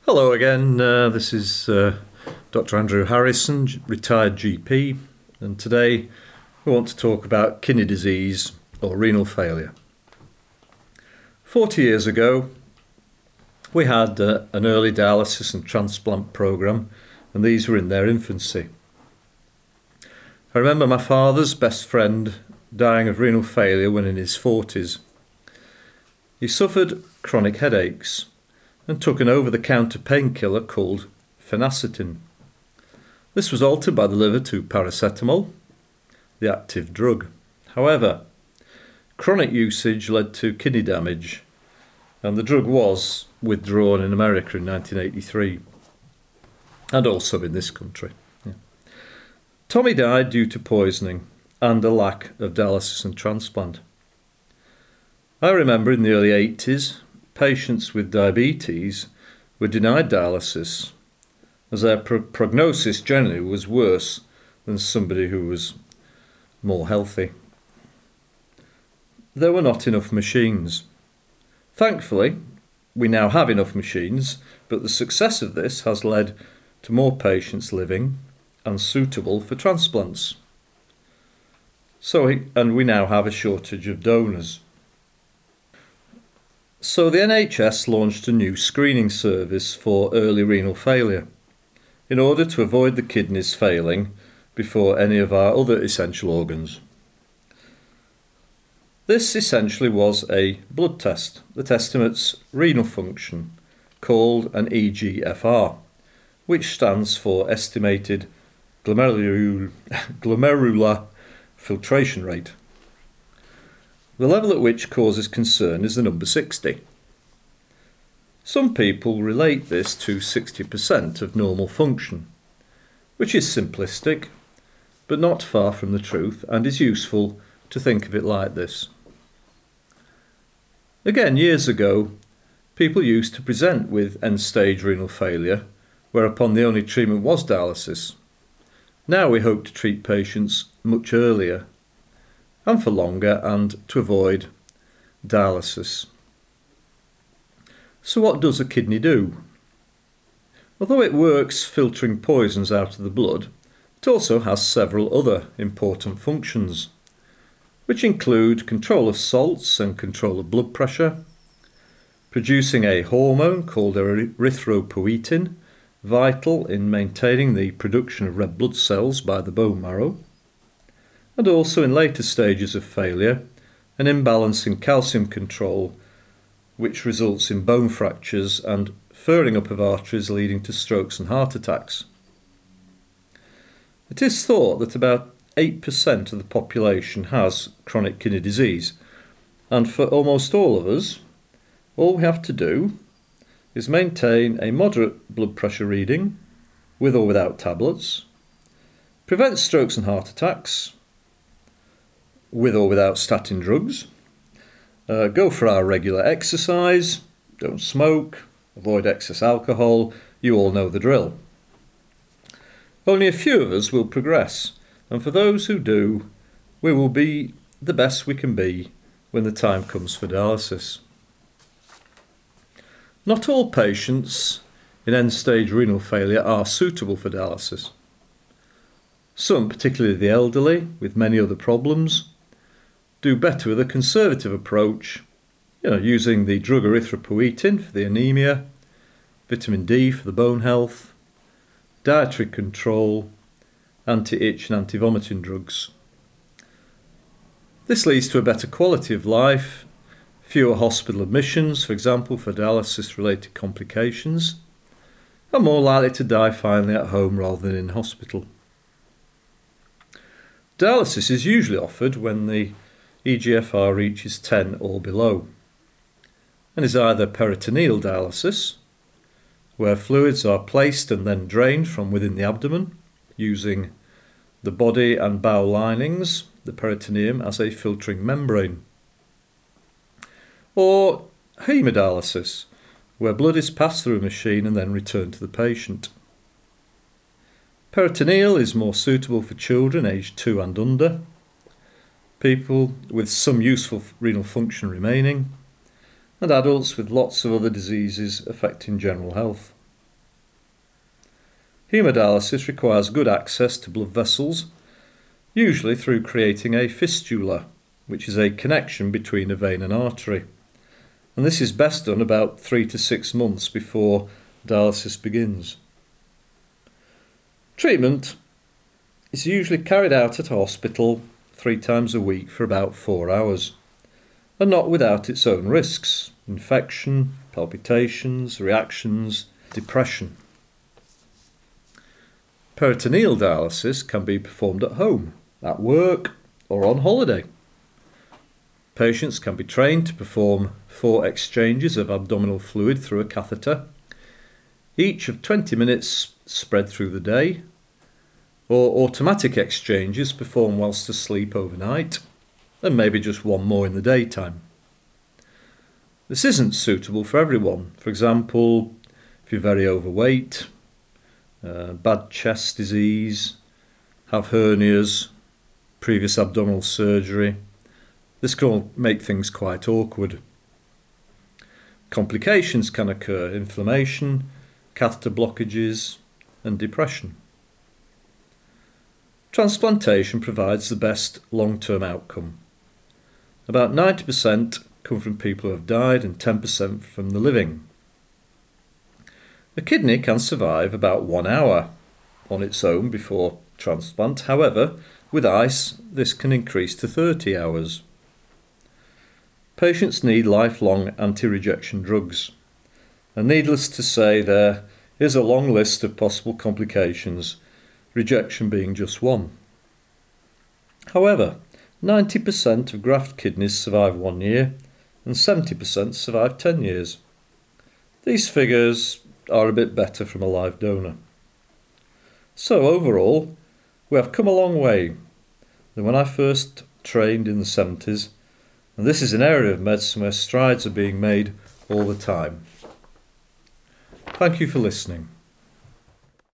Hello again, this is Dr. Andrew Harrison, retired GP, and today we want to talk about kidney disease or renal failure. 40 years ago, we had an early dialysis and transplant programme, and these were in their infancy. I remember my father's best friend dying of renal failure when in his 40s. He suffered chronic headaches and took an over-the-counter painkiller called phenacetin. This was altered by the liver to paracetamol, the active drug. However, chronic usage led to kidney damage, and the drug was withdrawn in America in 1983, and also in this country. Tommy died due to poisoning and a lack of dialysis and transplant. I remember in the early 80s, patients with diabetes were denied dialysis as their prognosis generally was worse than somebody who was more healthy. There were not enough machines. Thankfully, we now have enough machines, but the success of this has led to more patients living and suitable for transplants. And we now have a shortage of donors. So the NHS launched a new screening service for early renal failure in order to avoid the kidneys failing before any of our other essential organs. This essentially was a blood test that estimates renal function, called an EGFR, which stands for Estimated Glomerular Filtration Rate. The level at which causes concern is the number 60. Some people relate this to 60% of normal function, which is simplistic, but not far from the truth, and is useful to think of it like this. Again, years ago, people used to present with end-stage renal failure, whereupon the only treatment was dialysis. Now we hope to treat patients much earlier and for longer and to avoid dialysis. So what does a kidney do? Although it works filtering poisons out of the blood, it also has several other important functions, which include control of salts and control of blood pressure, producing a hormone called erythropoietin, vital in maintaining the production of red blood cells by the bone marrow, and also in later stages of failure, an imbalance in calcium control, which results in bone fractures and furring up of arteries leading to strokes and heart attacks. It is thought that about 8% of the population has chronic kidney disease, and for almost all of us, all we have to do is maintain a moderate blood pressure reading, with or without tablets, prevent strokes and heart attacks, with or without statin drugs, go for our regular exercise, don't smoke, avoid excess alcohol, you all know the drill. Only a few of us will progress, and for those who do, we will be the best we can be when the time comes for dialysis. Not all patients in end-stage renal failure are suitable for dialysis. Some, particularly the elderly, with many other problems, do better with a conservative approach, using the drug erythropoietin for the anemia, vitamin D for the bone health, dietary control, anti-itch and anti-vomiting drugs. This leads to a better quality of life, fewer hospital admissions, for example, for dialysis-related complications, and more likely to die finally at home rather than in hospital. Dialysis is usually offered when the EGFR reaches 10 or below, and is either peritoneal dialysis, where fluids are placed and then drained from within the abdomen, using the body and bowel linings, the peritoneum, as a filtering membrane, or hemodialysis, where blood is passed through a machine and then returned to the patient. Peritoneal is more suitable for children aged 2 and under, people with some useful renal function remaining, and adults with lots of other diseases affecting general health. Hemodialysis requires good access to blood vessels, usually through creating a fistula, which is a connection between a vein and artery. And this is best done about 3 to 6 months before dialysis begins. Treatment is usually carried out at a hospital 3 times a week for about 4 hours, and not without its own risks: infection, palpitations, reactions, depression. Peritoneal dialysis can be performed at home, at work, or on holiday. Patients can be trained to perform 4 exchanges of abdominal fluid through a catheter, each of 20 minutes spread through the day, or automatic exchanges performed whilst asleep overnight, and maybe just one more in the daytime. This isn't suitable for everyone. For example, if you're very overweight, bad chest disease, have hernias, previous abdominal surgery, this can all make things quite awkward. Complications can occur: inflammation, catheter blockages, and depression. Transplantation provides the best long-term outcome. About 90% come from people who have died and 10% from the living. A kidney can survive about 1 hour on its own before transplant. However, with ice, this can increase to 30 hours. Patients need lifelong anti-rejection drugs, and needless to say, there is a long list of possible complications, rejection being just one. However, 90% of graft kidneys survive 1 year and 70% survive 10 years. These figures are a bit better from a live donor. So overall, we have come a long way than when I first trained in the 70s, and this is an area of medicine where strides are being made all the time. Thank you for listening.